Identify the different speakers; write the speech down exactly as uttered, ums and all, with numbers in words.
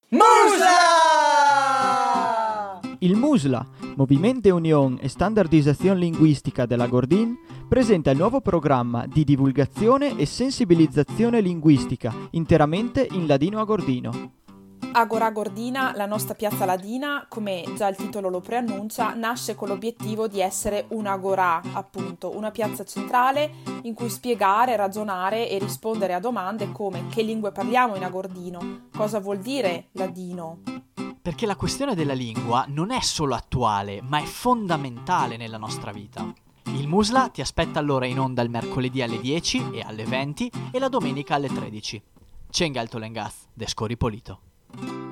Speaker 1: Musla!
Speaker 2: Il Musla, Movimento Unión e Standardización Lingüística della Gordin, presenta il nuovo programma di divulgazione e sensibilizzazione linguistica interamente in ladino agordino.
Speaker 3: Agora Gordina, la nostra piazza ladina, come già il titolo lo preannuncia, nasce con l'obiettivo di essere un'agorà, appunto, una piazza centrale in cui spiegare, ragionare e rispondere a domande come: che lingue parliamo in agordino? Cosa vuol dire ladino?
Speaker 4: Perché la questione della lingua non è solo attuale, ma è fondamentale nella nostra vita. Il Musla ti aspetta allora in onda il mercoledì alle dieci e alle venti e la domenica alle tredici. Cengal Tolengaz, Descori Polito.